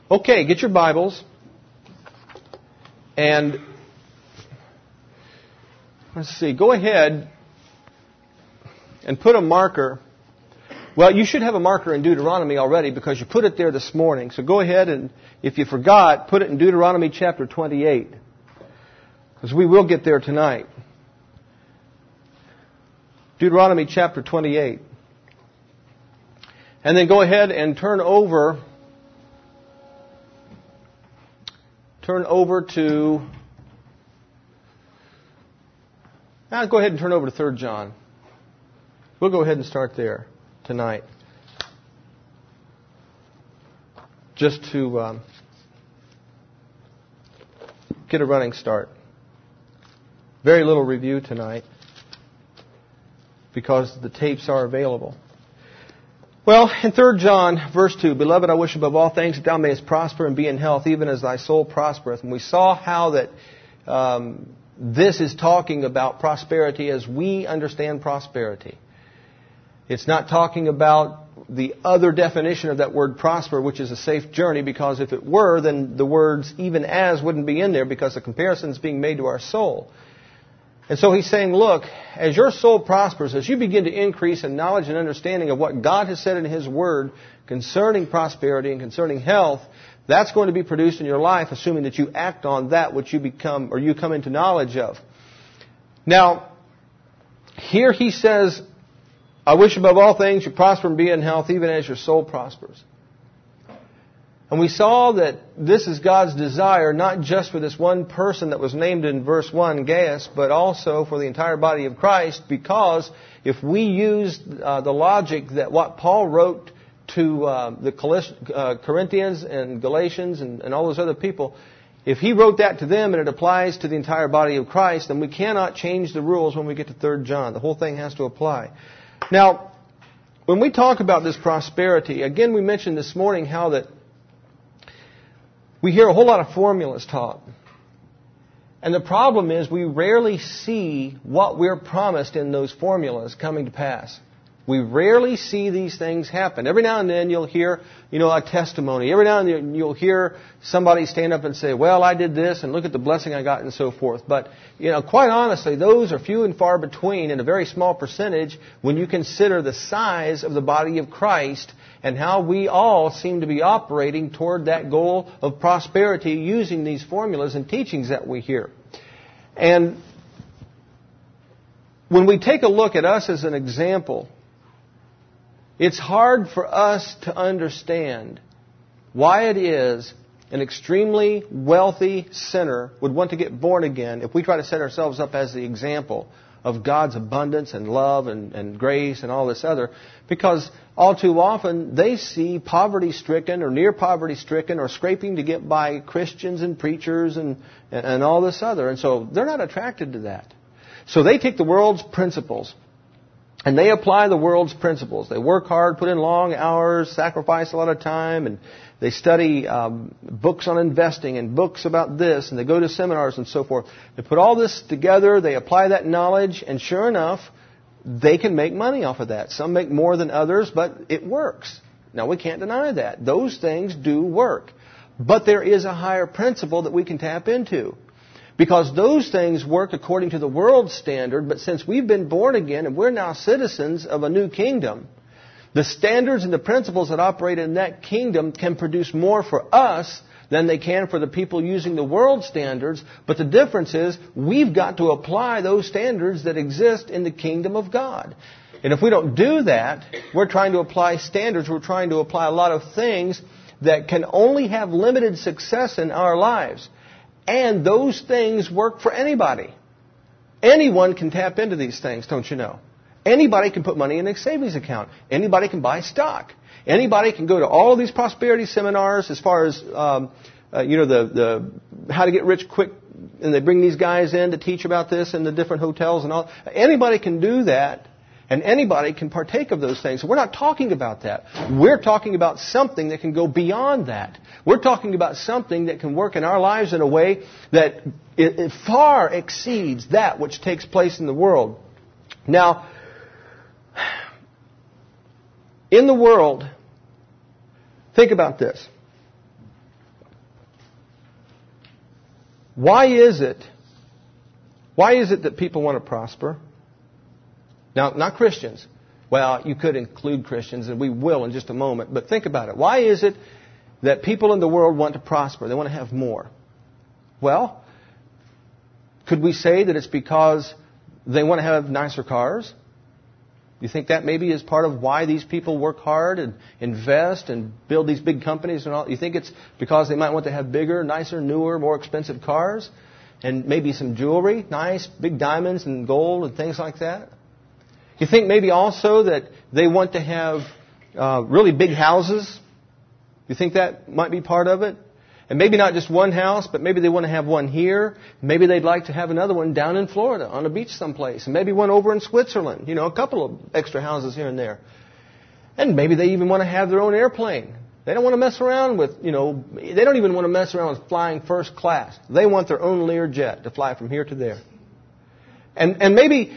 Okay, get your Bibles. And let's see, go ahead and put a marker. Well, you should have a marker in Deuteronomy already because you put it there this morning. So go ahead and, if you forgot, put it in Deuteronomy chapter 28. Because we will get there tonight. Deuteronomy chapter 28. And then go ahead and turn over to... Now go ahead and turn over to 3 John. We'll go ahead and start there tonight. Just to get a running start. Very little review tonight because the tapes are available. Well, in 3 John, verse 2, Beloved, I wish above all things that thou mayest prosper and be in health, even as thy soul prospereth. And we saw how that this is talking about prosperity as we understand prosperity. It's not talking about the other definition of that word prosper, which is a safe journey, because if it were, then the words even as wouldn't be in there because the comparison is being made to our soul. And so he's saying, look, as your soul prospers, as you begin to increase in knowledge and understanding of what God has said in His Word concerning prosperity and concerning health, that's going to be produced in your life, assuming that you act on that which you become or you come into knowledge of. Now, here he says, I wish above all things you prosper and be in health, even as your soul prospers. And we saw that this is God's desire, not just for this one person that was named in verse 1, Gaius, but also for the entire body of Christ, because if we use the logic that what Paul wrote to the Corinthians and Galatians and all those other people, if he wrote that to them and it applies to the entire body of Christ, then we cannot change the rules when we get to 3 John. The whole thing has to apply. Now, when we talk about this prosperity, again we mentioned this morning how that we hear a whole lot of formulas taught. And the problem is we rarely see what we're promised in those formulas coming to pass. We rarely see these things happen. Every now and then you'll hear, a testimony. Every now and then you'll hear somebody stand up and say, well, I did this and look at the blessing I got and so forth. But, quite honestly, those are few and far between and a very small percentage when you consider the size of the body of Christ and how we all seem to be operating toward that goal of prosperity using these formulas and teachings that we hear. And when we take a look at us as an example, it's hard for us to understand why it is an extremely wealthy sinner would want to get born again if we try to set ourselves up as the example of God's abundance and love and grace and all this other. Because all too often they see poverty-stricken or near poverty-stricken or scraping to get by Christians and preachers and all this other. And so they're not attracted to that. So they take the world's principles and they apply the world's principles. They work hard, put in long hours, sacrifice a lot of time, and they study books on investing and books about this, and they go to seminars and so forth. They put all this together, they apply that knowledge, and sure enough, they can make money off of that. Some make more than others, but it works. Now, we can't deny that. Those things do work. But there is a higher principle that we can tap into. Because those things work according to the world's standard, but since we've been born again and we're now citizens of a new kingdom, the standards and the principles that operate in that kingdom can produce more for us than they can for the people using the world standards. But the difference is we've got to apply those standards that exist in the kingdom of God. And if we don't do that, we're trying to apply standards, we're trying to apply a lot of things that can only have limited success in our lives. And those things work for anybody. Anyone can tap into these things, don't you know? Anybody can put money in a savings account. Anybody can buy stock. Anybody can go to all of these prosperity seminars as far as, the how to get rich quick. And they bring these guys in to teach about this in the different hotels and all. Anybody can do that. And anybody can partake of those things. So we're not talking about that. We're talking about something that can go beyond that. We're talking about something that can work in our lives in a way that it far exceeds that which takes place in the world. Now, in the world, think about this. Why is it that people want to prosper? Now, not Christians. Well, you could include Christians, and we will in just a moment. But think about it. Why is it that people in the world want to prosper? They want to have more. Well, could we say that it's because they want to have nicer cars? You think that maybe is part of why these people work hard and invest and build these big companies and all? You think it's because they might want to have bigger, nicer, newer, more expensive cars? And maybe some jewelry, nice, big diamonds and gold and things like that? You think maybe also that they want to have really big houses? You think that might be part of it? And maybe not just one house, but maybe they want to have one here. Maybe they'd like to have another one down in Florida on a beach someplace. And maybe one over in Switzerland. A couple of extra houses here and there. And maybe they even want to have their own airplane. They don't want to mess around with, they don't even want to mess around with flying first class. They want their own Learjet to fly from here to there. And maybe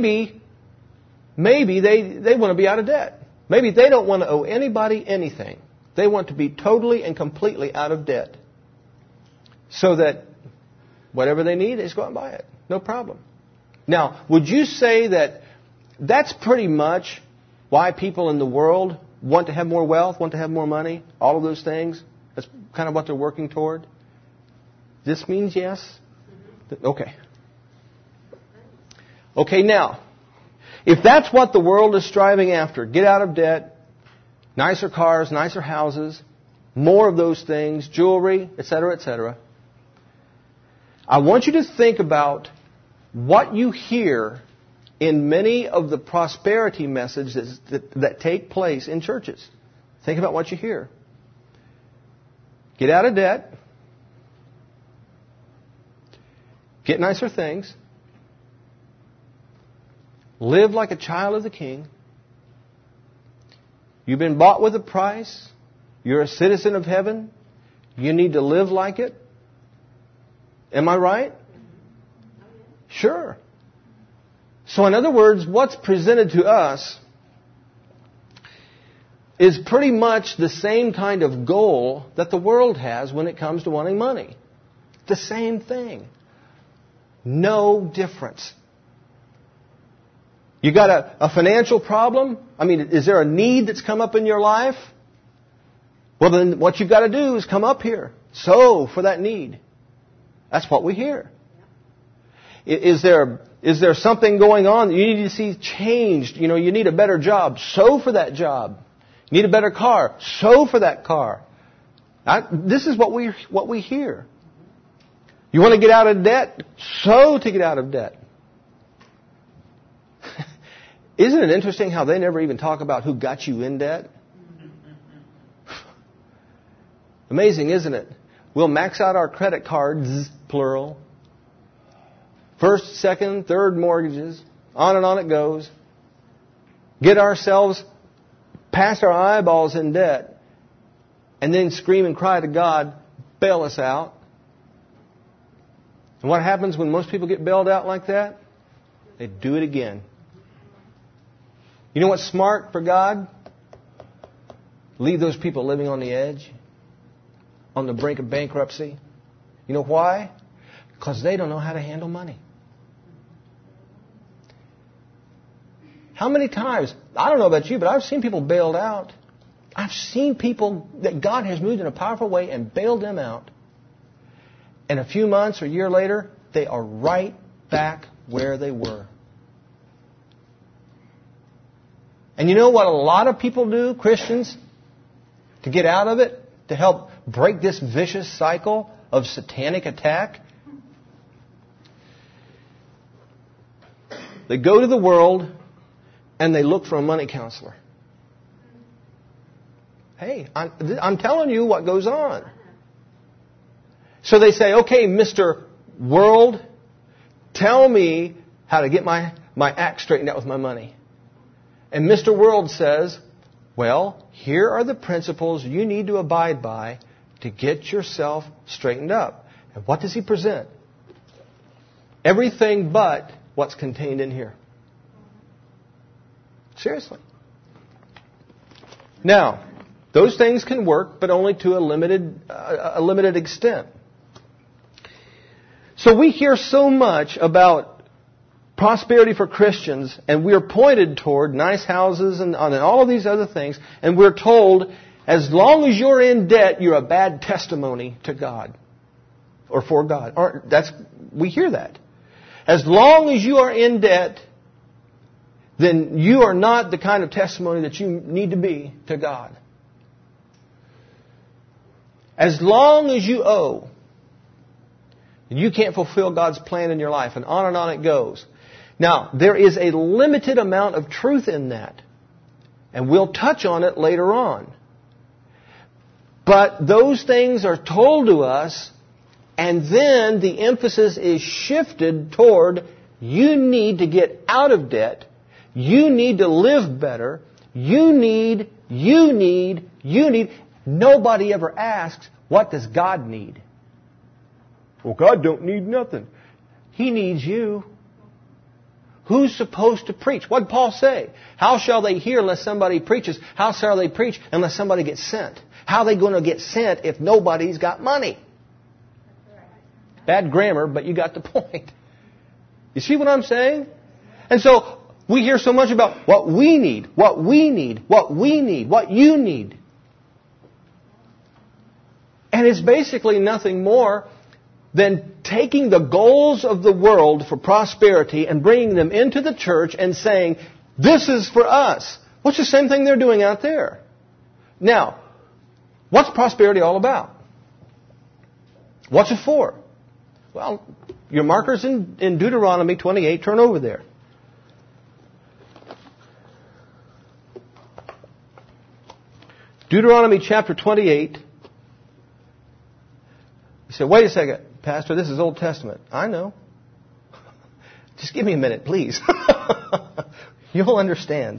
they want to be out of debt. Maybe they don't want to owe anybody anything. They want to be totally and completely out of debt. So that whatever they need, they just go out and buy it. No problem. Now, would you say that that's pretty much why people in the world want to have more wealth, want to have more money, all of those things? That's kind of what they're working toward? This means yes? Okay. Okay, now, if that's what the world is striving after, get out of debt, nicer cars, nicer houses, more of those things, jewelry, etc., I want you to think about what you hear in many of the prosperity messages that take place in churches. Think about what you hear. Get out of debt. Get nicer things. Live like a child of the King. You've been bought with a price. You're a citizen of heaven. You need to live like it. Am I right? Sure. So in other words, what's presented to us is pretty much the same kind of goal that the world has when it comes to wanting money. The same thing. No difference. You got a financial problem? I mean, is there a need that's come up in your life? Well, then what you've got to do is come up here. Sow for that need. That's what we hear. Is there something going on that you need to see changed? You need a better job. Sow for that job. You need a better car. Sow for that car. This is what we hear. You want to get out of debt? Sow to get out of debt. Isn't it interesting how they never even talk about who got you in debt? Amazing, isn't it? We'll max out our credit cards, plural. First, second, third mortgages. On and on it goes. Get ourselves past our eyeballs in debt. And then scream and cry to God, bail us out. And what happens when most people get bailed out like that? They do it again. You know what's smart for God? Leave those people living on the edge, on the brink of bankruptcy. You know why? Because they don't know how to handle money. How many times, I don't know about you, but I've seen people bailed out. I've seen people that God has moved in a powerful way and bailed them out. And a few months or a year later, they are right back where they were. And you know what a lot of people do, Christians, to get out of it, to help break this vicious cycle of satanic attack? They go to the world and they look for a money counselor. Hey, I'm telling you what goes on. So they say, okay, Mr. World, tell me how to get my act straightened out with my money. And Mr. World says, well, here are the principles you need to abide by to get yourself straightened up. And what does he present? Everything but what's contained in here. Seriously. Now, those things can work, but only to a limited extent. So we hear so much about prosperity for Christians, and we're pointed toward nice houses and all of these other things, and we're told, as long as you're in debt, you're a bad testimony to God or for God. We hear that. As long as you are in debt, then you are not the kind of testimony that you need to be to God. As long as you owe, you can't fulfill God's plan in your life, and on it goes. Now, there is a limited amount of truth in that, and we'll touch on it later on. But those things are told to us, and then the emphasis is shifted toward you need to get out of debt, you need to live better, you need. Nobody ever asks, what does God need? Well, God don't need nothing. He needs you. Who's supposed to preach? What did Paul say? How shall they hear unless somebody preaches? How shall they preach unless somebody gets sent? How are they going to get sent if nobody's got money? Bad grammar, but you got the point. You see what I'm saying? And so we hear so much about what we need, what you need. And it's basically nothing more than taking the goals of the world for prosperity and bringing them into the church and saying, this is for us. What's the same thing they're doing out there? Now, what's prosperity all about? What's it for? Well, your marker's in Deuteronomy 28. Turn over there. Deuteronomy chapter 28. You say, wait a second, Pastor, this is Old Testament. I know. Just give me a minute, please. You'll understand.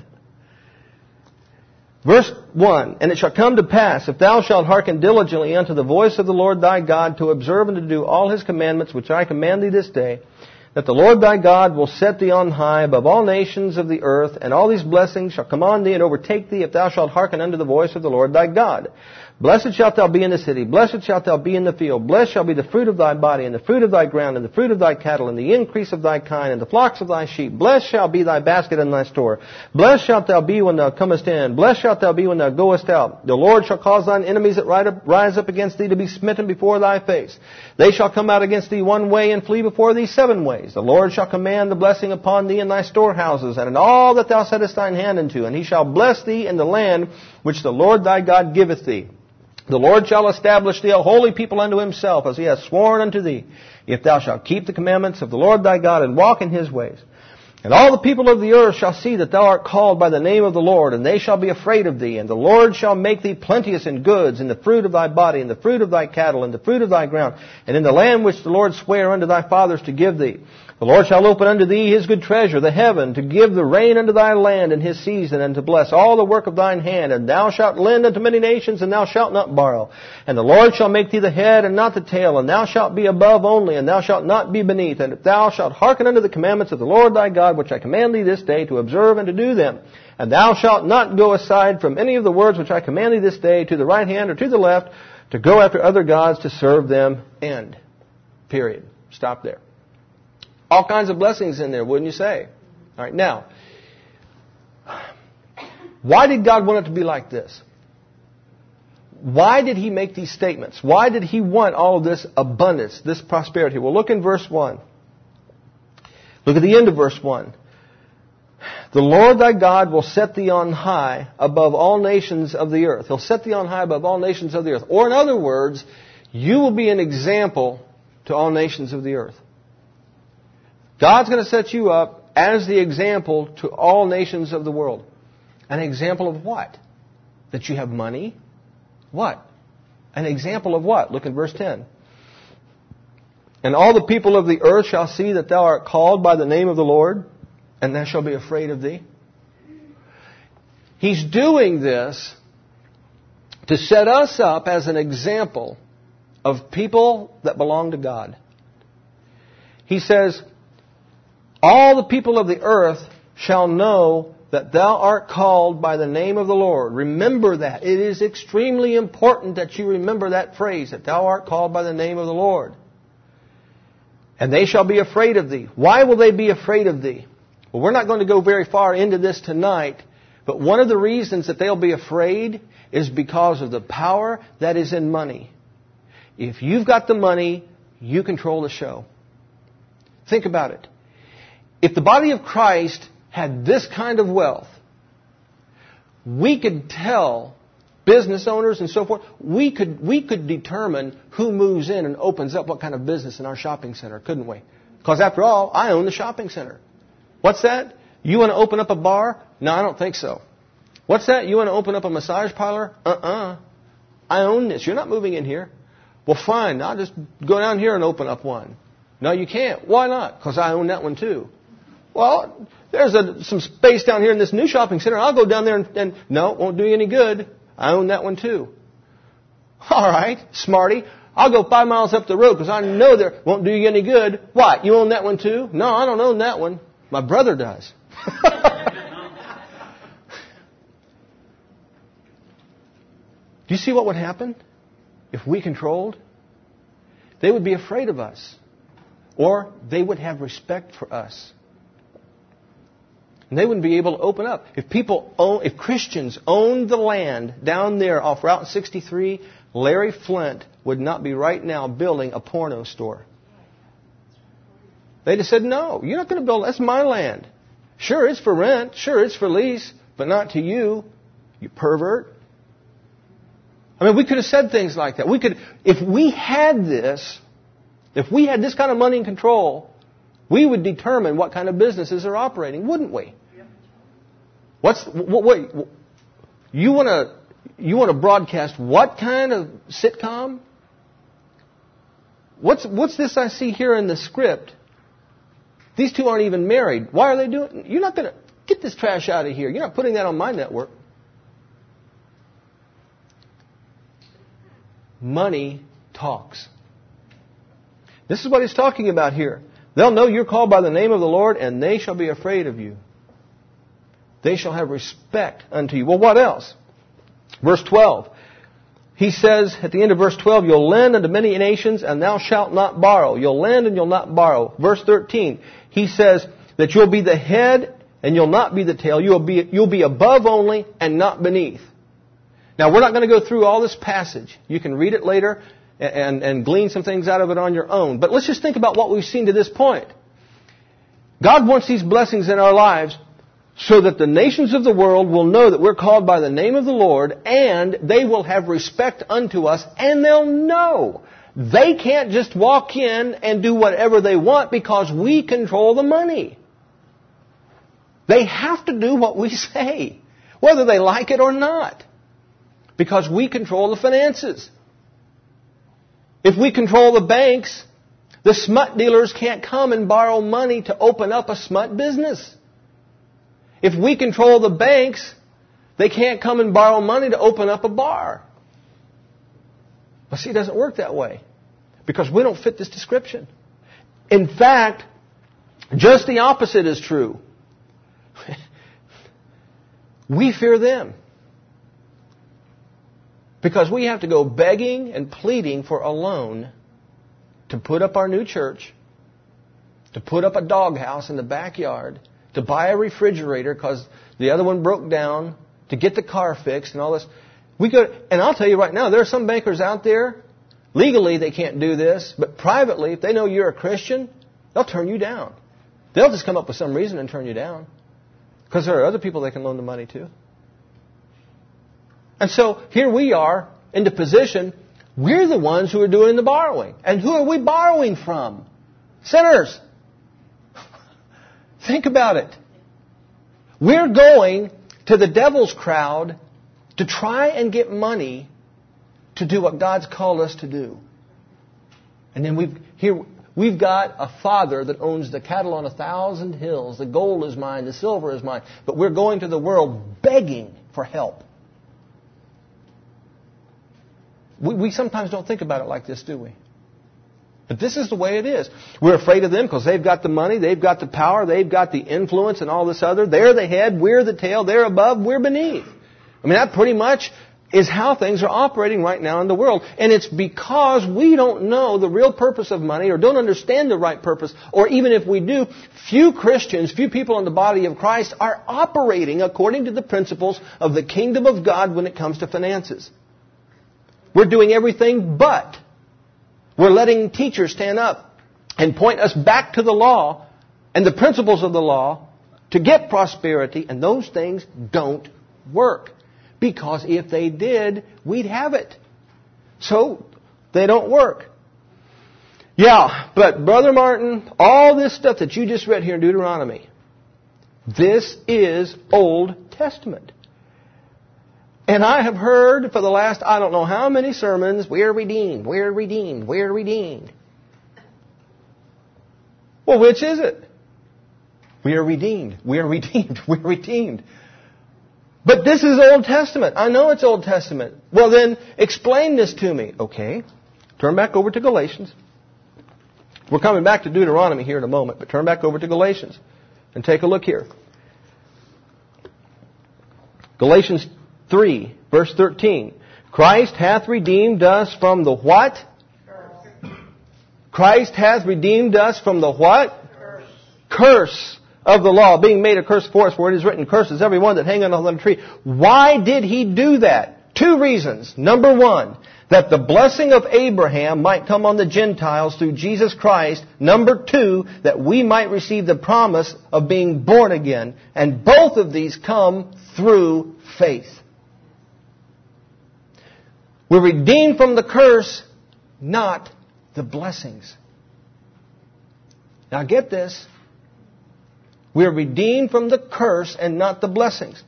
Verse 1, and it shall come to pass, if thou shalt hearken diligently unto the voice of the Lord thy God, to observe and to do all His commandments, which I command thee this day, that the Lord thy God will set thee on high above all nations of the earth, and all these blessings shall come on thee and overtake thee, if thou shalt hearken unto the voice of the Lord thy God. Blessed shalt thou be in the city, blessed shalt thou be in the field, blessed shall be the fruit of thy body, and the fruit of thy ground, and the fruit of thy cattle, and the increase of thy kind, and the flocks of thy sheep. Blessed shall be thy basket and thy store. Blessed shalt thou be when thou comest in, blessed shalt thou be when thou goest out. The Lord shall cause thine enemies that rise up against thee to be smitten before thy face. They shall come out against thee one way, and flee before thee 7 ways. The Lord shall command the blessing upon thee in thy storehouses, and in all that thou settest thine hand unto, and He shall bless thee in the land which the Lord thy God giveth thee. The Lord shall establish thee a holy people unto Himself, as He hath sworn unto thee, if thou shalt keep the commandments of the Lord thy God, and walk in His ways. And all the people of the earth shall see that thou art called by the name of the Lord, and they shall be afraid of thee. And the Lord shall make thee plenteous in goods, in the fruit of thy body, in the fruit of thy cattle, in the fruit of thy ground, and in the land which the Lord sware unto thy fathers to give thee. The Lord shall open unto thee His good treasure, the heaven, to give the rain unto thy land in His season, and to bless all the work of thine hand. And thou shalt lend unto many nations, and thou shalt not borrow. And the Lord shall make thee the head and not the tail, and thou shalt be above only, and thou shalt not be beneath. And if thou shalt hearken unto the commandments of the Lord thy God, which I command thee this day, to observe and to do them, and thou shalt not go aside from any of the words which I command thee this day, to the right hand or to the left, to go after other gods to serve them. End. Period. Stop there. All kinds of blessings in there, wouldn't you say? All right, now, why did God want it to be like this? Why did He make these statements? Why did He want all of this abundance, this prosperity? Well, look in verse 1. Look at the end of verse 1. The Lord thy God will set thee on high above all nations of the earth. He'll set thee on high above all nations of the earth. Or in other words, you will be an example to all nations of the earth. God's going to set you up as the example to all nations of the world. An example of what? That you have money? What? An example of what? Look at verse 10. And all the people of the earth shall see that thou art called by the name of the Lord, and they shall be afraid of thee. He's doing this to set us up as an example of people that belong to God. He says, all the people of the earth shall know that thou art called by the name of the Lord. Remember that. It is extremely important that you remember that phrase, that thou art called by the name of the Lord. And they shall be afraid of thee. Why will they be afraid of thee? Well, we're not going to go very far into this tonight, but one of the reasons that they'll be afraid is because of the power that is in money. If you've got the money, you control the show. Think about it. If the body of Christ had this kind of wealth, we could tell business owners and so forth, we could determine who moves in and opens up what kind of business in our shopping center, couldn't we? Because after all, I own the shopping center. What's that? You want to open up a bar? No, I don't think so. What's that? You want to open up a massage parlor? I own this. You're not moving in here. Well, fine. I'll just go down here and open up one. No, you can't. Why not? Because I own that one too. Well, there's some space down here in this new shopping center. I'll go down there and no, it won't do you any good. I own that one too. All right, smarty. I'll go 5 miles up the road because I know there won't do you any good. What? You own that one too? No, I don't own that one. My brother does. Do you see what would happen if we controlled? They would be afraid of us. Or they would have respect for us. And they wouldn't be able to open up. If Christians owned the land down there off Route 63, Larry Flint would not be right now building a porno store. They just said, no, you're not going to build, that's my land. Sure, it's for rent. Sure, it's for lease, but not to you, you pervert. I mean, we could have said things like that. If we had this kind of money and control, we would determine what kind of businesses are operating, wouldn't we? You want to broadcast what kind of sitcom? What's this I see here in the script? These two aren't even married. Why are they doing? You're not going to get this trash out of here. You're not putting that on my network. Money talks. This is what he's talking about here. They'll know you're called by the name of the Lord, and they shall be afraid of you. They shall have respect unto you. Well, what else? Verse 12. He says at the end of verse 12, you'll lend unto many nations, and thou shalt not borrow. You'll lend and you'll not borrow. Verse 13. He says that you'll be the head and you'll not be the tail. You'll be above only and not beneath. Now, we're not going to go through all this passage. You can read it later and glean some things out of it on your own. But let's just think about what we've seen to this point. God wants these blessings in our lives so that the nations of the world will know that we're called by the name of the Lord, and they will have respect unto us, and they'll know. They can't just walk in and do whatever they want because we control the money. They have to do what we say, whether they like it or not, because we control the finances. If we control the banks, the smut dealers can't come and borrow money to open up a smut business. If we control the banks, they can't come and borrow money to open up a bar. But see, it doesn't work that way because we don't fit this description. In fact, just the opposite is true. We fear them because we have to go begging and pleading for a loan to put up our new church, to put up a doghouse in the backyard, to buy a refrigerator because the other one broke down, to get the car fixed and all this. And I'll tell you right now, there are some bankers out there, legally they can't do this, but privately, if they know you're a Christian, they'll turn you down. They'll just come up with some reason and turn you down because there are other people they can loan the money to. And so here we are in the position, we're the ones who are doing the borrowing. And who are we borrowing from? Sinners. Think about it. We're going to the devil's crowd to try and get money to do what God's called us to do. And then we've got a Father that owns the cattle on 1,000 hills. The gold is mine, the silver is mine. But we're going to the world begging for help. We sometimes don't think about it like this, do we? But this is the way it is. We're afraid of them because they've got the money, they've got the power, they've got the influence and all this other. They're the head, we're the tail, they're above, we're beneath. I mean, that pretty much is how things are operating right now in the world. And it's because we don't know the real purpose of money or don't understand the right purpose, or even if we do, few Christians, few people in the body of Christ are operating according to the principles of the kingdom of God when it comes to finances. We're doing everything but. We're letting teachers stand up and point us back to the law and the principles of the law to get prosperity, and those things don't work. Because if they did, we'd have it. So, they don't work. Yeah, but Brother Martin, all this stuff that you just read here in Deuteronomy, this is Old Testament. And I have heard for the last, I don't know how many sermons, we're redeemed, we're redeemed, we're redeemed. Well, which is it? We are redeemed, we are redeemed, we're redeemed. But this is Old Testament. I know it's Old Testament. Well then, explain this to me. Okay. Turn back over to Galatians. We're coming back to Deuteronomy here in a moment, but turn back over to Galatians and take a look here. Galatians 3, verse 13. Christ hath redeemed us from the what? Curse. Christ hath redeemed us from the what? Curse of the law, being made a curse for us, for it is written, curses every one that hangeth on the tree. Why did He do that? Two reasons. Number one, that the blessing of Abraham might come on the Gentiles through Jesus Christ. Number two, that we might receive the promise of being born again. And both of these come through faith. We're redeemed from the curse, not the blessings. Now get this. We are redeemed from the curse and not the blessings.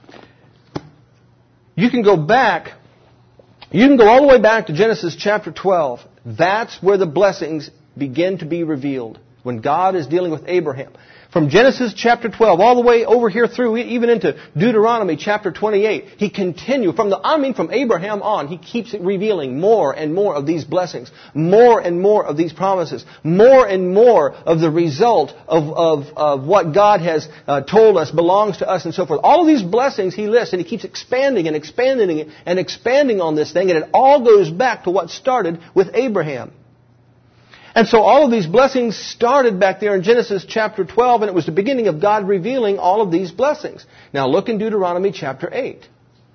You can go back. You can go all the way back to Genesis chapter 12. That's where the blessings begin to be revealed. When God is dealing with Abraham. From Genesis chapter 12 all the way over here through, even into Deuteronomy chapter 28, He continues, from Abraham on, He keeps revealing more and more of these blessings, more and more of these promises, more and more of the result of what God has told us belongs to us and so forth. All of these blessings He lists, and He keeps expanding and expanding and expanding on this thing, and it all goes back to what started with Abraham. And so all of these blessings started back there in Genesis chapter 12, and it was the beginning of God revealing all of these blessings. Now look in Deuteronomy chapter 8.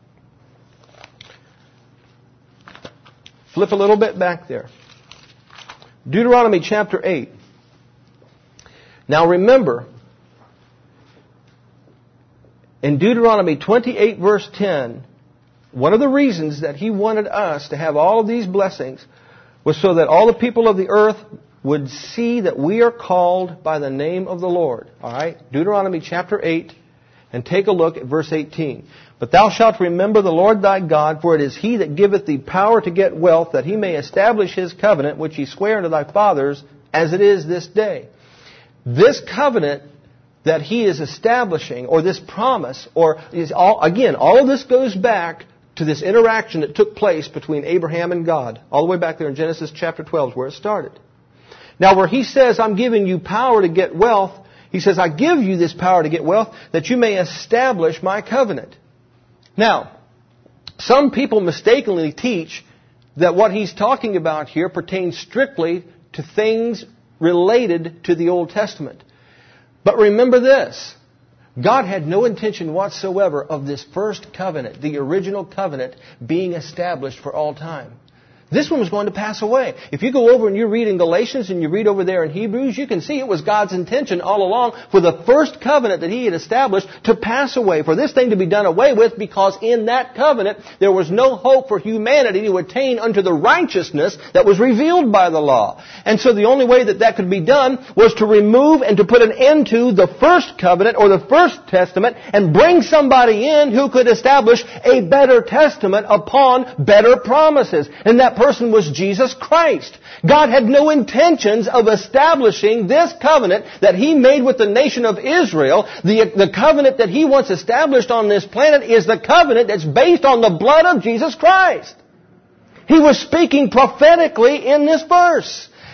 Flip a little bit back there. Deuteronomy chapter 8. Now remember, in Deuteronomy 28 verse 10, one of the reasons that He wanted us to have all of these blessings was so that all the people of the earth would see that we are called by the name of the Lord. All right? Deuteronomy chapter 8, and take a look at verse 18. But thou shalt remember the Lord thy God, for it is He that giveth thee power to get wealth, that He may establish His covenant, which He sware unto thy fathers, as it is this day. This covenant that He is establishing, or this promise, or is all of this goes back to this interaction that took place between Abraham and God. All the way back there in Genesis chapter 12 is where it started. Now where He says, I'm giving you power to get wealth, He says, I give you this power to get wealth that you may establish my covenant. Now, some people mistakenly teach that what He's talking about here pertains strictly to things related to the Old Testament. But remember this. God had no intention whatsoever of this first covenant, the original covenant, being established for all time. This one was going to pass away. If you go over and you read in Galatians and you read over there in Hebrews, you can see it was God's intention all along for the first covenant that He had established to pass away, for this thing to be done away with, because in that covenant there was no hope for humanity to attain unto the righteousness that was revealed by the law. And so the only way that that could be done was to remove and to put an end to the first covenant or the first testament and bring somebody in who could establish a better testament upon better promises. And that person was Jesus Christ. God had no intentions of establishing this covenant that He made with the nation of Israel. The covenant that He wants established on this planet is the covenant that's based on the blood of Jesus Christ. He was speaking prophetically in this verse.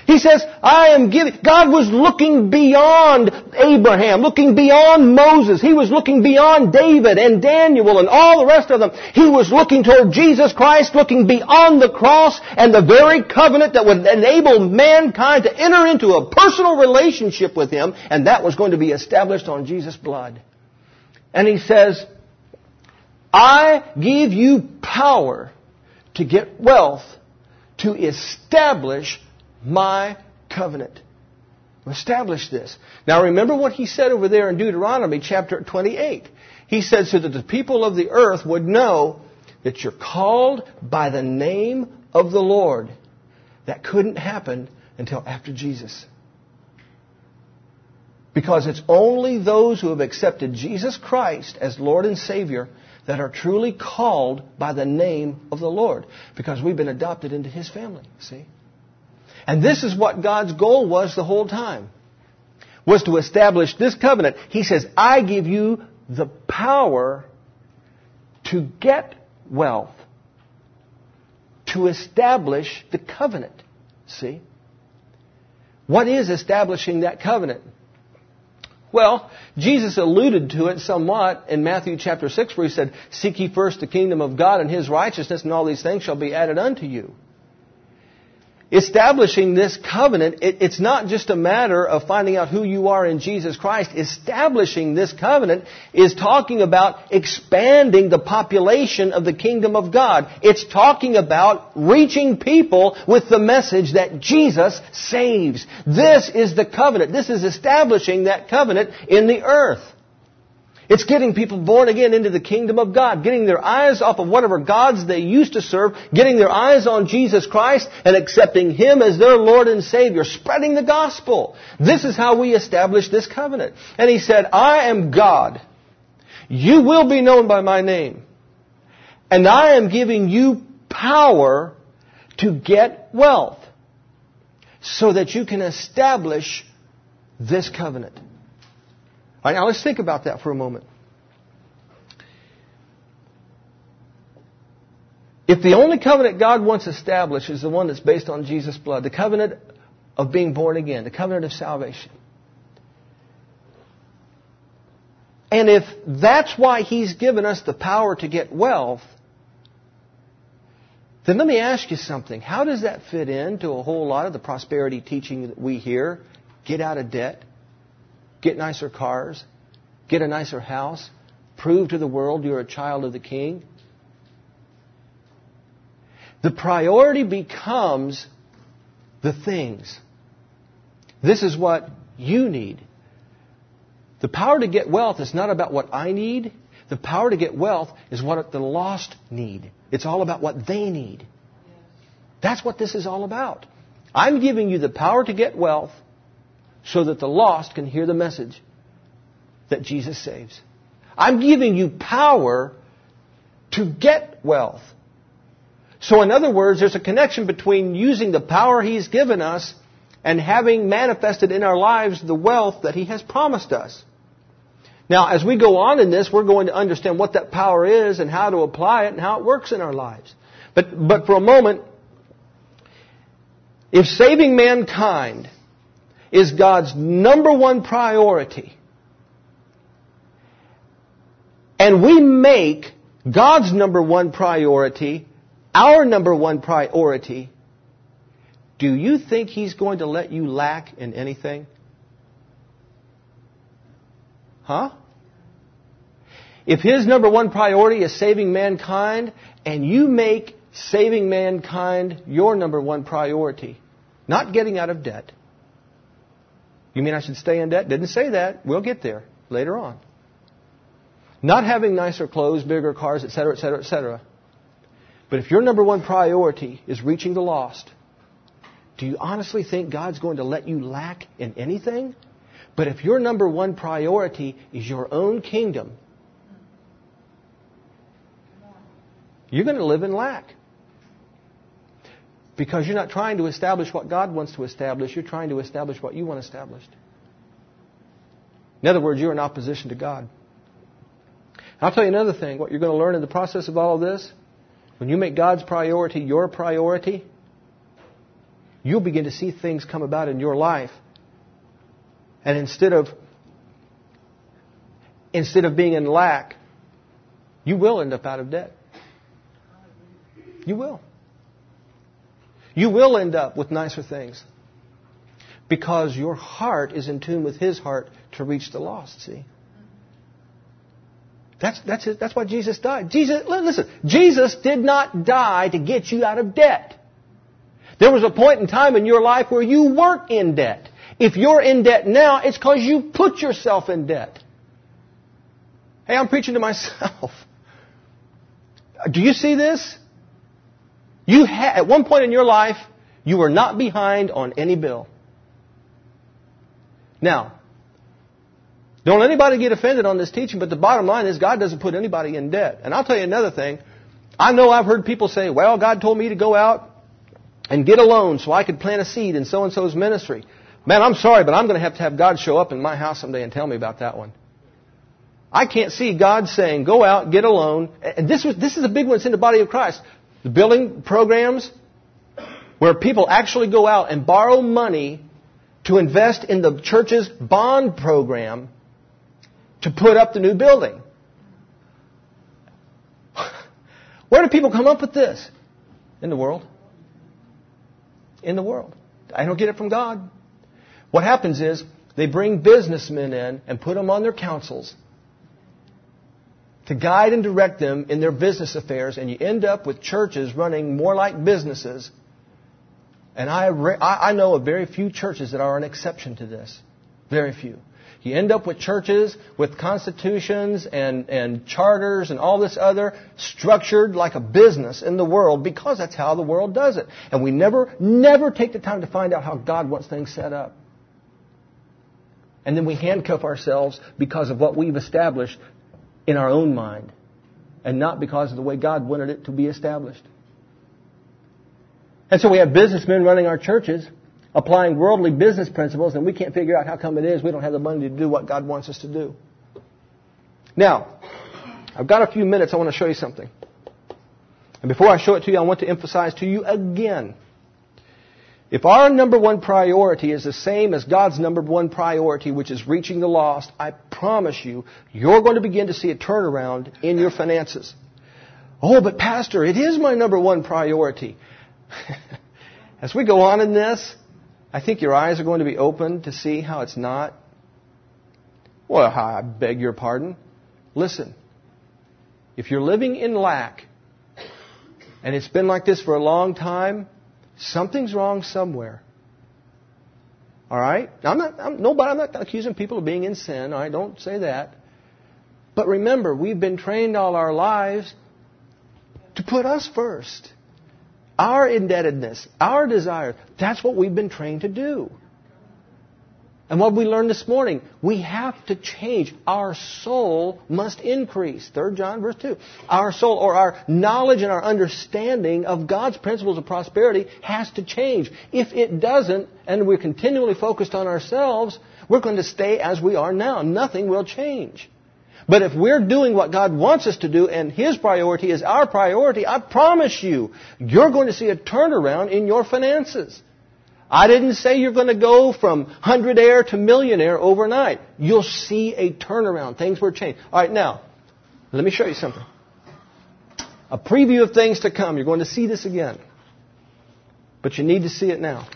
He says, I am giving. God was looking beyond Abraham, looking beyond Moses. He was looking beyond David and Daniel and all the rest of them. He was looking toward Jesus Christ, looking beyond the cross and the very covenant that would enable mankind to enter into a personal relationship with Him, and that was going to be established on Jesus' blood. And He says, I give you power to get wealth to establish my covenant. Establish this. Now remember what He said over there in Deuteronomy chapter 28. He said, so that the people of the earth would know that you're called by the name of the Lord. That couldn't happen until after Jesus. Because it's only those who have accepted Jesus Christ as Lord and Savior that are truly called by the name of the Lord. Because we've been adopted into His family, see? And this is what God's goal was the whole time. Was to establish this covenant. He says, I give you the power to get wealth. To establish the covenant. See? What is establishing that covenant? Well, Jesus alluded to it somewhat in Matthew chapter 6 where He said, seek ye first the kingdom of God and His righteousness, and all these things shall be added unto you. Establishing this covenant, it's not just a matter of finding out who you are in Jesus Christ. Establishing this covenant is talking about expanding the population of the kingdom of God. It's talking about reaching people with the message that Jesus saves. This is the covenant. This is establishing that covenant in the earth. It's getting people born again into the kingdom of God, getting their eyes off of whatever gods they used to serve, getting their eyes on Jesus Christ and accepting Him as their Lord and Savior, spreading the gospel. This is how we establish this covenant. And He said, I am God. You will be known by my name. And I am giving you power to get wealth so that you can establish this covenant. All right, now let's think about that for a moment. If the only covenant God wants established is the one that's based on Jesus' blood, the covenant of being born again, the covenant of salvation, and if that's why He's given us the power to get wealth, then let me ask you something. How does that fit into a whole lot of the prosperity teaching that we hear? Get out of debt. Get nicer cars, get a nicer house, prove to the world you're a child of the King. The priority becomes the things. This is what you need. The power to get wealth is not about what I need. The power to get wealth is what the lost need. It's all about what they need. That's what this is all about. I'm giving you the power to get wealth so that the lost can hear the message that Jesus saves. I'm giving you power to get wealth. So in other words, there's a connection between using the power He's given us and having manifested in our lives the wealth that He has promised us. Now, as we go on in this, we're going to understand what that power is and how to apply it and how it works in our lives. But for a moment, if saving mankind is God's number one priority, and we make God's number one priority our number one priority, do you think He's going to let you lack in anything? Huh? If His number one priority is saving mankind, and you make saving mankind your number one priority, not getting out of debt. You mean I should stay in debt? Didn't say that. We'll get there later on. Not having nicer clothes, bigger cars, etc., etc., etc. But if your number one priority is reaching the lost, do you honestly think God's going to let you lack in anything? But if your number one priority is your own kingdom, you're going to live in lack. Because you're not trying to establish what God wants to establish. You're trying to establish what you want established. In other words, you're in opposition to God. I'll tell you another thing. What you're going to learn in the process of all of this, when you make God's priority your priority, you'll begin to see things come about in your life. And instead of being in lack, you will end up out of debt. You will. You will end up with nicer things. Because your heart is in tune with His heart to reach the lost, see? That's it. That's why Jesus died. Listen, Jesus did not die to get you out of debt. There was a point in time in your life where you weren't in debt. If you're in debt now, it's because you put yourself in debt. Hey, I'm preaching to myself. Do you see this? At one point in your life, you were not behind on any bill. Now, don't let anybody get offended on this teaching, but the bottom line is God doesn't put anybody in debt. And I'll tell you another thing. I know I've heard people say, well, God told me to go out and get a loan so I could plant a seed in so-and-so's ministry. Man, I'm sorry, but I'm going to have God show up in my house someday and tell me about that one. I can't see God saying, go out, get a loan. And this is a big one. It's in the body of Christ. The building programs where people actually go out and borrow money to invest in the church's bond program to put up the new building. Where do people come up with this? In the world. In the world. I don't get it from God. What happens is they bring businessmen in and put them on their councils to guide and direct them in their business affairs, and you end up with churches running more like businesses. And I know of very few churches that are an exception to this. Very few. You end up with churches with constitutions and charters and all this other structured like a business in the world because that's how the world does it. And we never take the time to find out how God wants things set up. And then we handcuff ourselves because of what we've established in our own mind and not because of the way God wanted it to be established. And so we have businessmen running our churches, applying worldly business principles, and we can't figure out how come it is we don't have the money to do what God wants us to do. Now, I've got a few minutes. I want to show you something. And before I show it to you, I want to emphasize to you again, if our number one priority is the same as God's number one priority, which is reaching the lost, I promise you, you're going to begin to see a turnaround in your finances. Oh, but Pastor, it is my number one priority. As we go on in this, I think your eyes are going to be open to see how it's not. Well, I beg your pardon. Listen, if you're living in lack, and it's been like this for a long time, something's wrong somewhere. All right? I'm not accusing people of being in sin. All right? Don't say that. But remember, we've been trained all our lives to put us first. Our indebtedness, our desire, that's what we've been trained to do. And what we learned this morning, we have to change. Our soul must increase. 3 John verse 2. Our soul, or our knowledge and our understanding of God's principles of prosperity has to change. If it doesn't, and we're continually focused on ourselves, we're going to stay as we are now. Nothing will change. But if we're doing what God wants us to do and His priority is our priority, I promise you, you're going to see a turnaround in your finances. I didn't say you're going to go from hundredaire to millionaire overnight. You'll see a turnaround. Things will change. All right, now, let me show you something. A preview of things to come. You're going to see this again. But you need to see it now.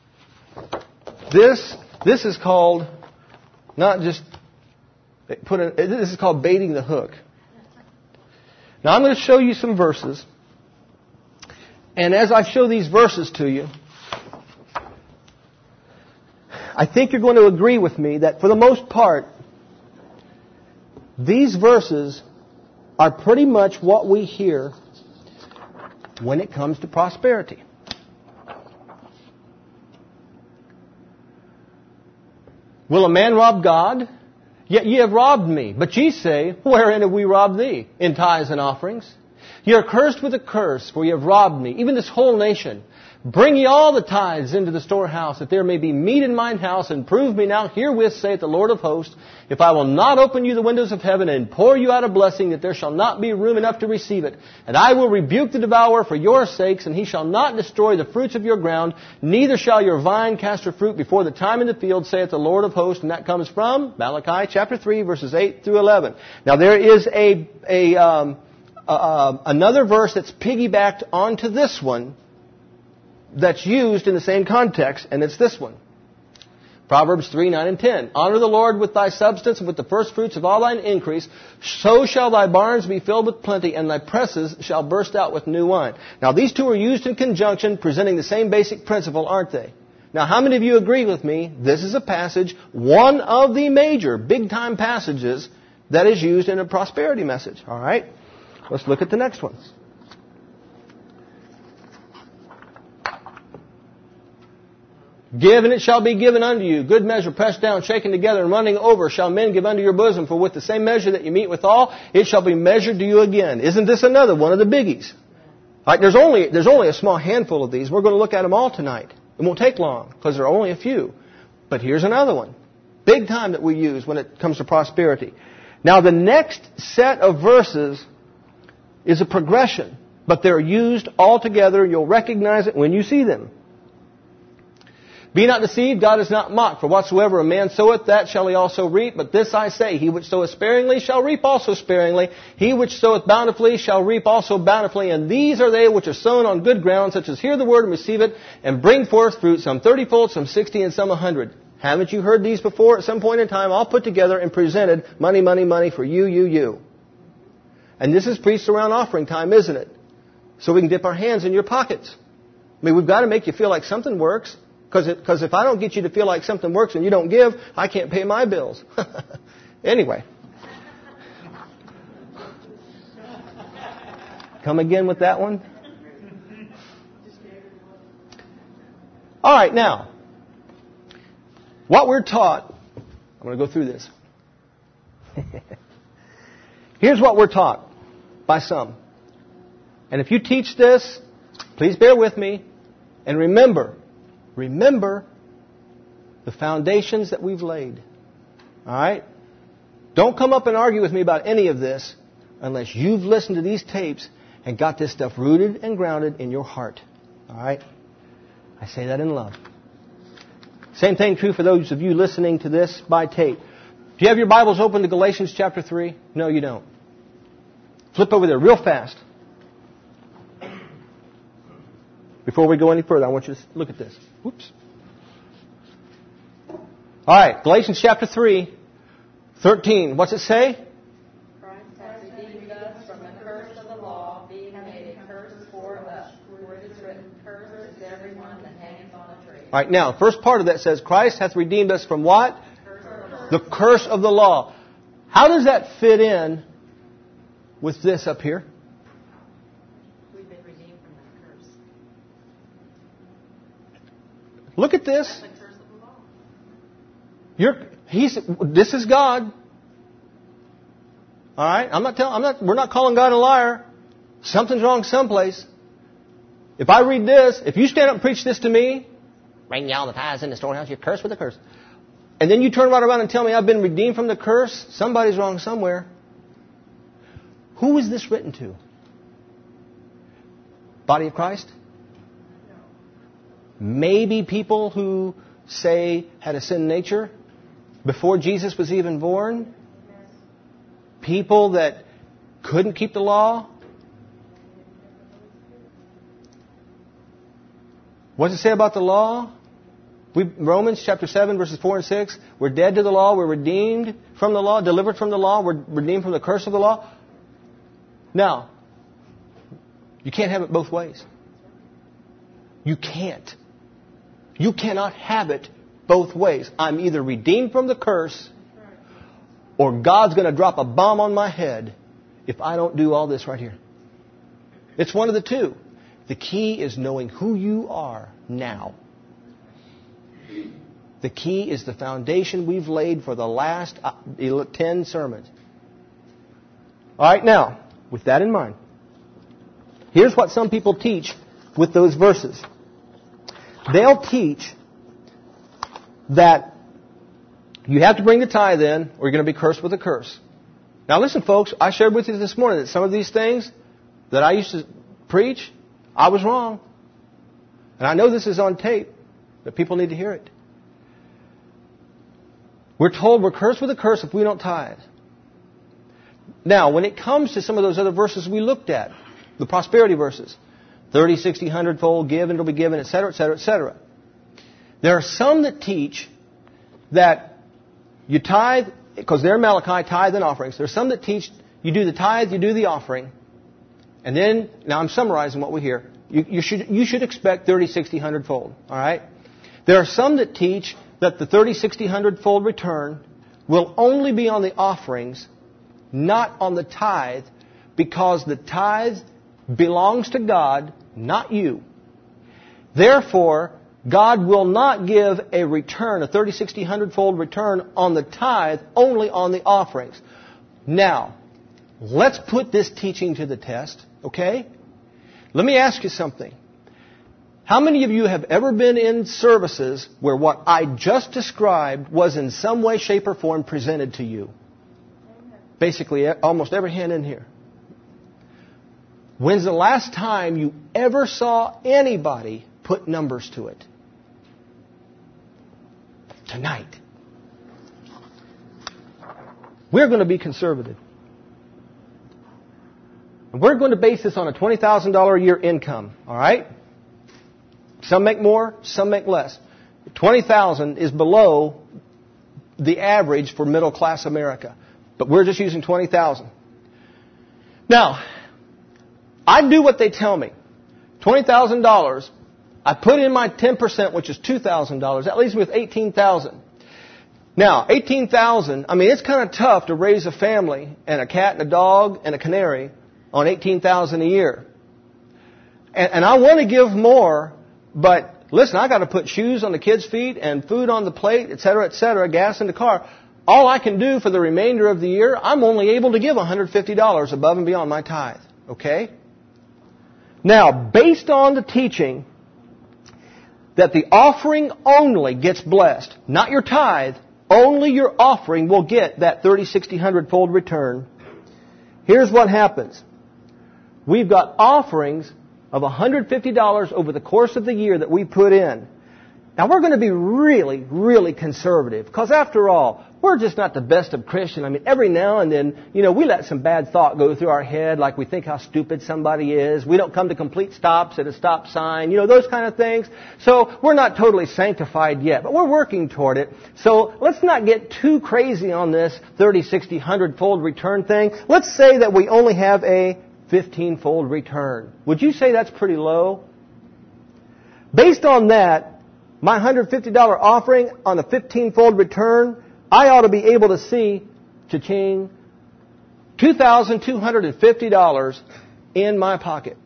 This is called not just... this is called baiting the hook. Now I'm going to show you some verses. And as I show these verses to you, I think you're going to agree with me that for the most part, these verses are pretty much what we hear when it comes to prosperity. Will a man rob God? Yet ye have robbed me. But ye say, wherein have we robbed thee? In tithes and offerings. Ye are cursed with a curse, for ye have robbed me, even this whole nation. Bring ye all the tithes into the storehouse, that there may be meat in mine house, and prove me now herewith, saith the Lord of hosts, if I will not open you the windows of heaven, and pour you out a blessing, that there shall not be room enough to receive it. And I will rebuke the devourer for your sakes, and he shall not destroy the fruits of your ground, neither shall your vine cast her fruit before the time in the field, saith the Lord of hosts. And that comes from Malachi chapter 3, verses 8 through 11. Now there is another verse that's piggybacked onto this one, that's used in the same context, and it's this one. Proverbs 3, 9, and 10. Honor the Lord with thy substance and with the first fruits of all thine increase. So shall thy barns be filled with plenty, and thy presses shall burst out with new wine. Now these two are used in conjunction, presenting the same basic principle, aren't they? Now how many of you agree with me? This is a passage, one of the major, big-time passages that is used in a prosperity message. All right? Let's look at the next one. Give, and it shall be given unto you. Good measure, pressed down, shaken together, and running over, shall men give unto your bosom. For with the same measure that you meet withal, it shall be measured to you again. Isn't this another one of the biggies? All right, there's only a small handful of these. We're going to look at them all tonight. It won't take long, because there are only a few. But here's another one. Big time that we use when it comes to prosperity. Now, the next set of verses is a progression, but they're used all together, and you'll recognize it when you see them. Be not deceived, God is not mocked. For whatsoever a man soweth, that shall he also reap. But this I say, he which soweth sparingly shall reap also sparingly. He which soweth bountifully shall reap also bountifully. And these are they which are sown on good ground, such as hear the word and receive it, and bring forth fruit, some 30-fold, some 60, and some 100. Haven't you heard these before? At some point in time, all put together and presented, money, money, money for you. And this is preached around offering time, isn't it? So we can dip our hands in your pockets. I mean, we've got to make you feel like something works. Because if I don't get you to feel like something works and you don't give, I can't pay my bills. Anyway. Come again with that one? All right, now. What we're taught. I'm going to go through this. Here's what we're taught by some. And if you teach this, please bear with me. And remember the foundations that we've laid. All right? Don't come up and argue with me about any of this unless you've listened to these tapes and got this stuff rooted and grounded in your heart. All right? I say that in love. Same thing true for those of you listening to this by tape. Do you have your Bibles open to Galatians chapter 3? No, you don't. Flip over there real fast. Before we go any further, I want you to look at this. Whoops. All right, Galatians chapter 3, 13. What's it say? Christ hath redeemed us from the curse of the law, being made a curse for us. For it is written, cursed is everyone that hangeth on a tree. All right, now, first part of that says, Christ hath redeemed us from what? The curse of the law. How does that fit in with this up here? Look at this. This is God. All right? We're not calling God a liar. Something's wrong someplace. If I read this, if you stand up and preach this to me, bring y'all the tithes in the storehouse, you're cursed with a curse. And then you turn right around and tell me I've been redeemed from the curse, somebody's wrong somewhere. Who is this written to? Body of Christ? Maybe people who say had a sin nature before Jesus was even born. People that couldn't keep the law. What does it say about the law? Romans chapter 7 verses 4 and 6. We're dead to the law. We're redeemed from the law, delivered from the law. We're redeemed from the curse of the law. Now, you can't have it both ways. You can't. You cannot have it both ways. I'm either redeemed from the curse or God's going to drop a bomb on my head if I don't do all this right here. It's one of the two. The key is knowing who you are now. The key is the foundation we've laid for the last 10 sermons. All right, now, with that in mind, Here's what some people teach with those verses. They'll teach that you have to bring the tithe in or you're going to be cursed with a curse. Now listen, folks, I shared with you this morning that some of these things that I used to preach, I was wrong. And I know this is on tape, but people need to hear it. We're told we're cursed with a curse if we don't tithe. Now, when it comes to some of those other verses we looked at, the prosperity verses, 30, 60, 100-fold, give and it'll be given, etc., etc., etc. There are some that teach that you tithe, because they're Malachi, tithe and offerings. There are some that teach you do the tithe, you do the offering, and then, now I'm summarizing what we hear, you should expect 30, 60, 100-fold. All right? There are some that teach that the 30, 60, 100-fold return will only be on the offerings, not on the tithe, because the tithe belongs to God, not you. Therefore, God will not give a return, a 30, 60, 100-fold return on the tithe, only on the offerings. Now, let's put this teaching to the test, okay? Let me ask you something. How many of you have ever been in services where what I just described was in some way, shape, or form presented to you? Basically, almost every hand in here. When's the last time you ever saw anybody put numbers to it? Tonight. We're going to be conservative. And we're going to base this on a $20,000 a year income. All right? Some make more, some make less. $20,000 is below the average for middle class America. But we're just using $20,000. Now, I do what they tell me. $20,000, I put in my 10%, which is $2,000. That leaves me with $18,000. Now, $18,000, I mean, it's kind of tough to raise a family and a cat and a dog and a canary on $18,000 a year. And I want to give more, but listen, I got to put shoes on the kids' feet and food on the plate, etc., gas in the car. All I can do for the remainder of the year, I'm only able to give $150 above and beyond my tithe. Okay? Now, based on the teaching that the offering only gets blessed, not your tithe, only your offering will get that 30, 60, 100-fold return. Here's what happens. We've got offerings of $150 over the course of the year that we put in. Now, we're going to be really, really conservative, because after all, we're just not the best of Christians. I mean, every now and then, we let some bad thought go through our head, like we think how stupid somebody is. We don't come to complete stops at a stop sign, those kind of things. So we're not totally sanctified yet, but we're working toward it. So let's not get too crazy on this 30, 60, 100-fold return thing. Let's say that we only have a 15-fold return. Would you say that's pretty low? Based on that, my $150 offering on a 15-fold return, I ought to be able to see, cha-ching, $2,250 in my pocket.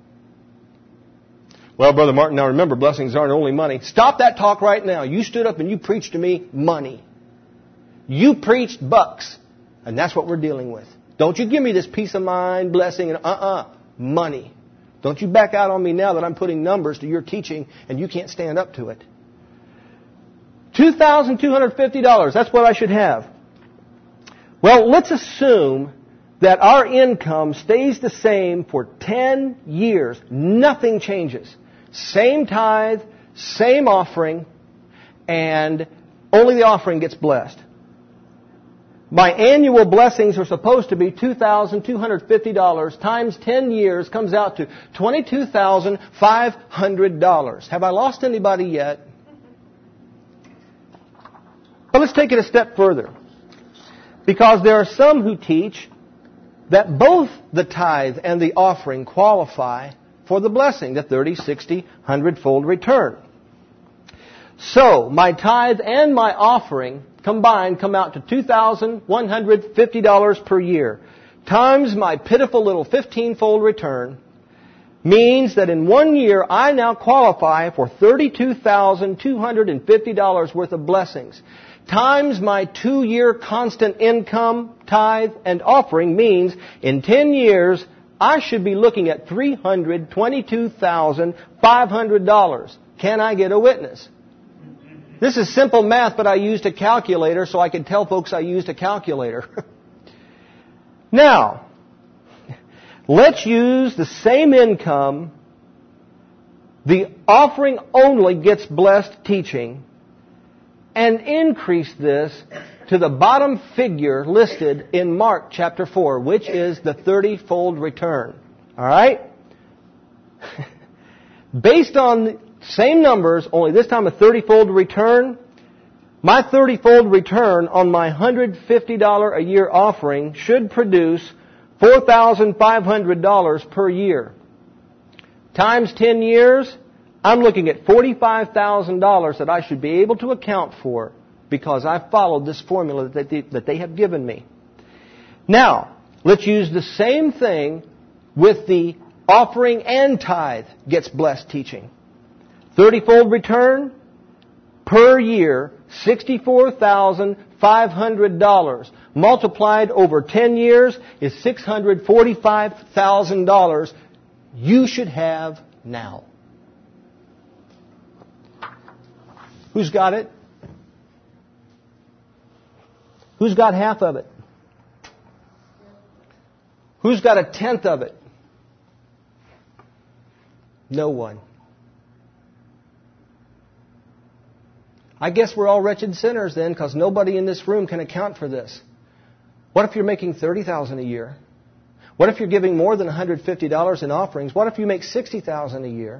Well, Brother Martin, now remember, blessings aren't only money. Stop that talk right now. You stood up and you preached to me money. You preached bucks, and that's what we're dealing with. Don't you give me this peace of mind, blessing, and money. Don't you back out on me now that I'm putting numbers to your teaching and you can't stand up to it. $2,250, that's what I should have. Well, let's assume that our income stays the same for 10 years. Nothing changes. Same tithe, same offering, and only the offering gets blessed. My annual blessings are supposed to be $2,250 times 10 years comes out to $22,500. Have I lost anybody yet? But let's take it a step further. Because there are some who teach that both the tithe and the offering qualify for the blessing, the 30, 60, 100-fold return. So, my tithe and my offering combined come out to $2,150 per year, times my pitiful little 15-fold return, means that in 1 year I now qualify for $32,250 worth of blessings. Times my 2-year constant income, tithe, and offering means in 10 years I should be looking at $322,500. Can I get a witness? This is simple math, but I used a calculator so I could tell folks I used a calculator. Now, let's use the same income. The offering only gets blessed teaching, and increase this to the bottom figure listed in Mark chapter 4, which is the 30-fold return. All right? Based on the same numbers, only this time a 30-fold return, my 30-fold return on my $150 a year offering should produce $4,500 per year. Times 10 years, I'm looking at $45,000 that I should be able to account for because I followed this formula that they have given me. Now, let's use the same thing with the offering and tithe gets blessed teaching. 30-fold return per year, $64,500. Multiplied over 10 years is $645,000 you should have now. Who's got it? Who's got half of it? Who's got a tenth of it? No one. I guess we're all wretched sinners then, because nobody in this room can account for this. What if you're making $30,000 a year? What if you're giving more than $150 in offerings? What if you make $60,000 a year?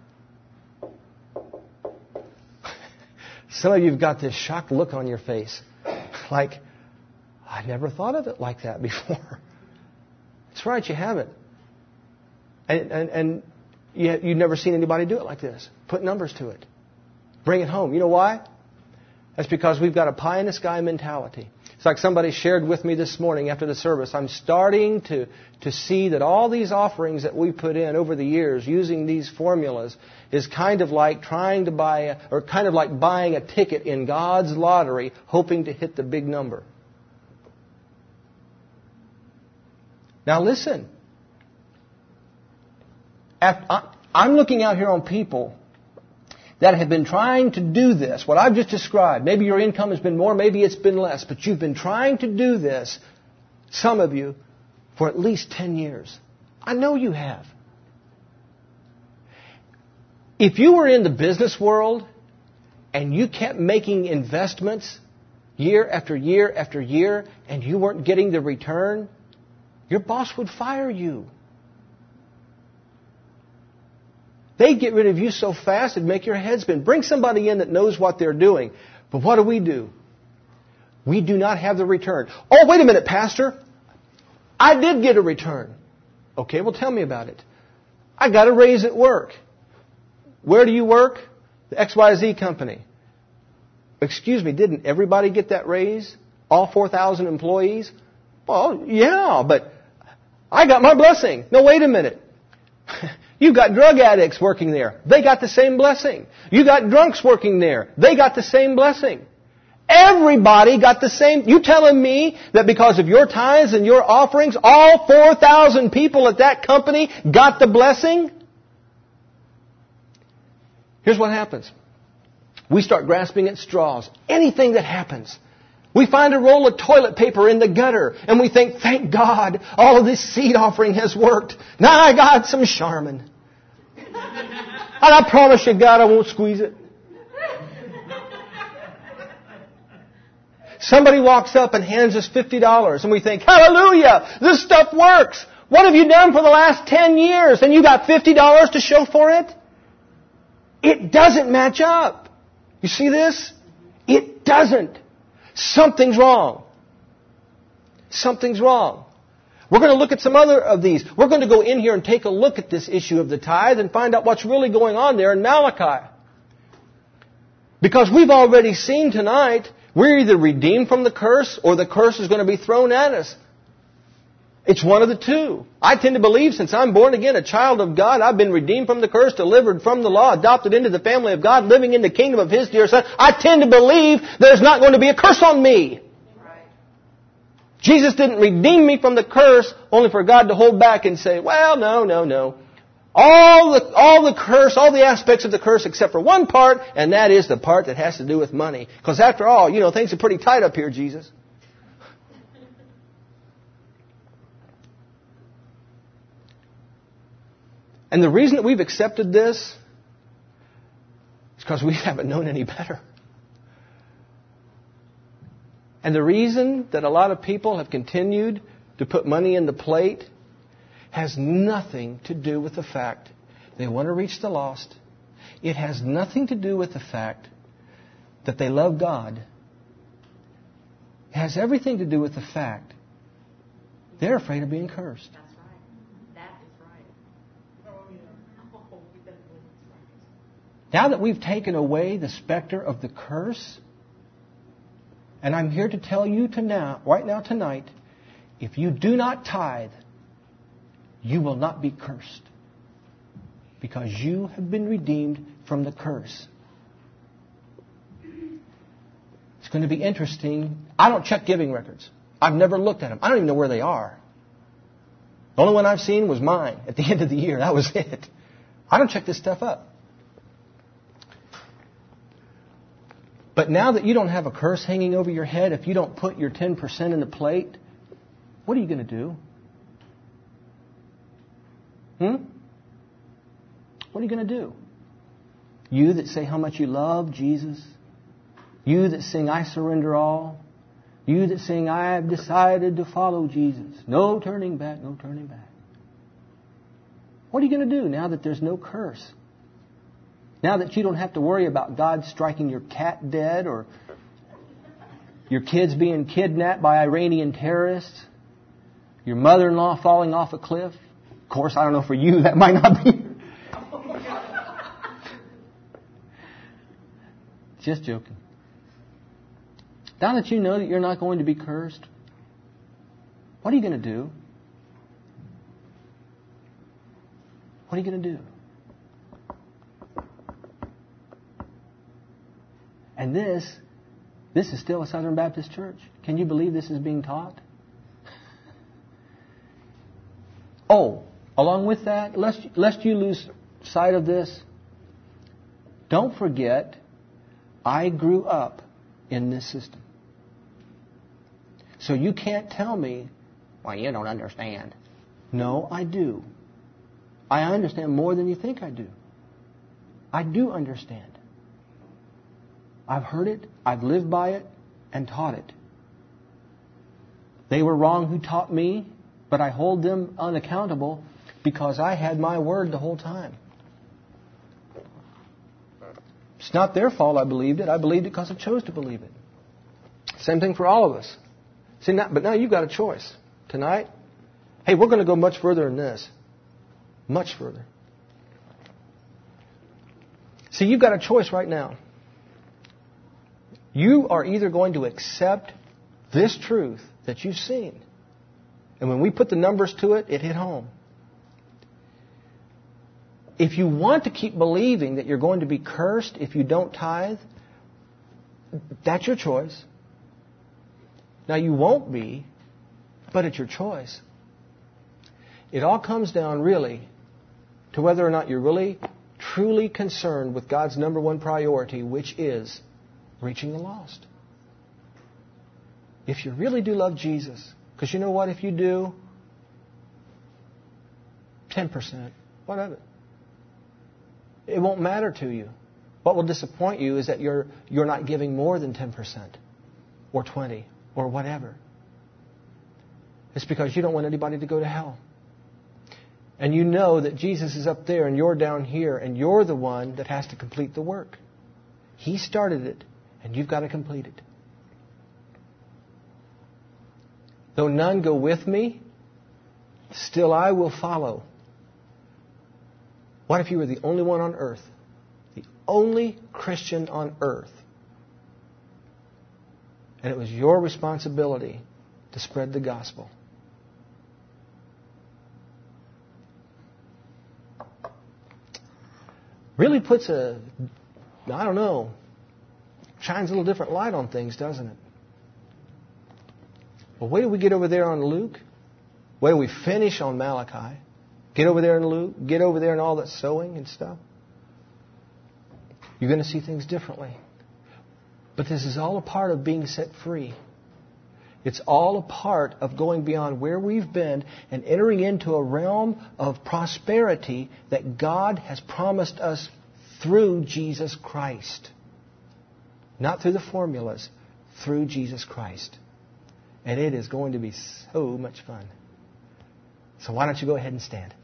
Some of you have got this shocked look on your face. Like, I never thought of it like that before. That's right, you haven't. And you've never seen anybody do it like this. Put numbers to it. Bring it home. You know why? That's because we've got a pie-in-the-sky mentality. It's like somebody shared with me this morning after the service. I'm starting to see that all these offerings that we put in over the years using these formulas is kind of like trying to buy, or kind of like buying a ticket in God's lottery, hoping to hit the big number. Now listen. I'm looking out here on people that have been trying to do this, what I've just described. Maybe your income has been more, maybe it's been less, but you've been trying to do this, some of you, for at least 10 years. I know you have. If you were in the business world and you kept making investments year after year after year and you weren't getting the return, your boss would fire you. They'd get rid of you so fast it'd make your head spin. Bring somebody in that knows what they're doing. But what do? We do not have the return. Oh, wait a minute, Pastor. I did get a return. Okay, well, tell me about it. I got a raise at work. Where do you work? The XYZ company. Excuse me, didn't everybody get that raise? All 4,000 employees? Well, yeah, but I got my blessing. No, wait a minute. You've got drug addicts working there. They got the same blessing. You got drunks working there. They got the same blessing. Everybody got the same. You telling me that because of your tithes and your offerings, all 4,000 people at that company got the blessing? Here's what happens. We start grasping at straws. Anything that happens. We find a roll of toilet paper in the gutter and we think, thank God, all of this seed offering has worked. Now I got some Charmin. And I promise you, God, I won't squeeze it. Somebody walks up and hands us $50 and we think, hallelujah, this stuff works. What have you done for the last 10 years? And you got $50 to show for it? It doesn't match up. You see this? It doesn't. Something's wrong. Something's wrong. We're going to look at some other of these. We're going to go in here and take a look at this issue of the tithe and find out what's really going on there in Malachi. Because we've already seen tonight, we're either redeemed from the curse or the curse is going to be thrown at us. It's one of the two. I tend to believe since I'm born again, a child of God, I've been redeemed from the curse, delivered from the law, adopted into the family of God, living in the kingdom of His dear Son. I tend to believe there's not going to be a curse on me. Jesus didn't redeem me from the curse only for God to hold back and say, well, no. All the curse, all the aspects of the curse except for one part, and that is the part that has to do with money. Because after all, things are pretty tight up here, Jesus. And the reason that we've accepted this is because we haven't known any better. And the reason that a lot of people have continued to put money in the plate has nothing to do with the fact they want to reach the lost. It has nothing to do with the fact that they love God. It has everything to do with the fact they're afraid of being cursed. That's right. That is right. Oh, yeah. Now that we've taken away the specter of the curse, and I'm here to tell you right now tonight, if you do not tithe, you will not be cursed. Because you have been redeemed from the curse. It's going to be interesting. I don't check giving records. I've never looked at them. I don't even know where they are. The only one I've seen was mine at the end of the year. That was it. I don't check this stuff up. But now that you don't have a curse hanging over your head, if you don't put your 10% in the plate, what are you going to do? What are you going to do? You that say how much you love Jesus. You that sing, I surrender all. You that sing, I have decided to follow Jesus. No turning back, no turning back. What are you going to do now that there's no curse? Now that you don't have to worry about God striking your cat dead or your kids being kidnapped by Iranian terrorists, your mother-in-law falling off a cliff. Of course, I don't know for you, that might not be. Just joking. Now that you know that you're not going to be cursed, what are you going to do? What are you going to do? And this is still a Southern Baptist church. Can you believe this is being taught? Oh, along with that, lest you lose sight of this, don't forget, I grew up in this system. So you can't tell me, well, you don't understand. No, I do. I understand more than you think I do. I do understand. I've heard it, I've lived by it, and taught it. They were wrong who taught me, but I hold them unaccountable because I had my word the whole time. It's not their fault I believed it. I believed it because I chose to believe it. Same thing for all of us. See, but now you've got a choice. Tonight, hey, we're going to go much further than this. Much further. See, you've got a choice right now. You are either going to accept this truth that you've seen. And when we put the numbers to it, it hit home. If you want to keep believing that you're going to be cursed if you don't tithe, that's your choice. Now, you won't be, but it's your choice. It all comes down really to whether or not you're really, truly concerned with God's number one priority, which is reaching the lost. If you really do love Jesus, because you know what, if you do, 10%, what of it? It won't matter to you. What will disappoint you is that you're not giving more than 10% or 20 or whatever. It's because you don't want anybody to go to hell. And you know that Jesus is up there and you're down here and you're the one that has to complete the work. He started it and you've got to complete it. Though none go with me, still I will follow. What if you were the only one on earth? The only Christian on earth. And it was your responsibility to spread the gospel. Really puts shines a little different light on things, doesn't it? Well, wait till we get over there on Luke. Wait till we finish on Malachi. Get over there in Luke. Get over there in all that sowing and stuff. You're going to see things differently. But this is all a part of being set free. It's all a part of going beyond where we've been and entering into a realm of prosperity that God has promised us through Jesus Christ. Not through the formulas, through Jesus Christ. And it is going to be so much fun. So why don't you go ahead and stand?